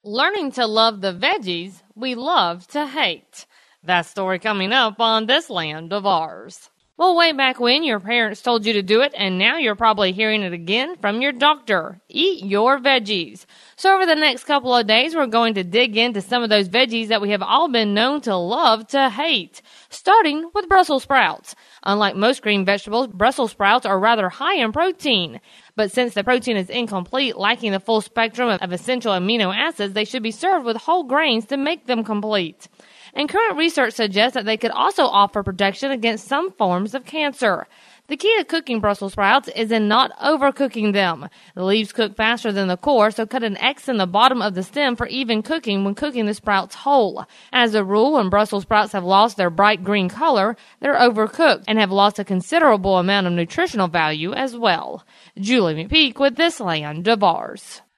Learning to love the veggies we love to hate. That story coming up on This Land of Ours. Well, way back when your parents told you to do it, and now you're probably hearing it again from your doctor. Eat your veggies. So over the next couple of days, we're going to dig into some of those veggies that we have all been known to love to hate, starting with Brussels sprouts. Unlike most green vegetables, Brussels sprouts are rather high in protein. But since the protein is incomplete, lacking the full spectrum of essential amino acids, they should be served with whole grains to make them complete. And current research suggests that they could also offer protection against some forms of cancer. The key to cooking Brussels sprouts is in not overcooking them. The leaves cook faster than the core, so cut an X in the bottom of the stem for even cooking when cooking the sprouts whole. As a rule, when Brussels sprouts have lost their bright green color, they're overcooked and have lost a considerable amount of nutritional value as well. Julie McPeak with This Land of Ours.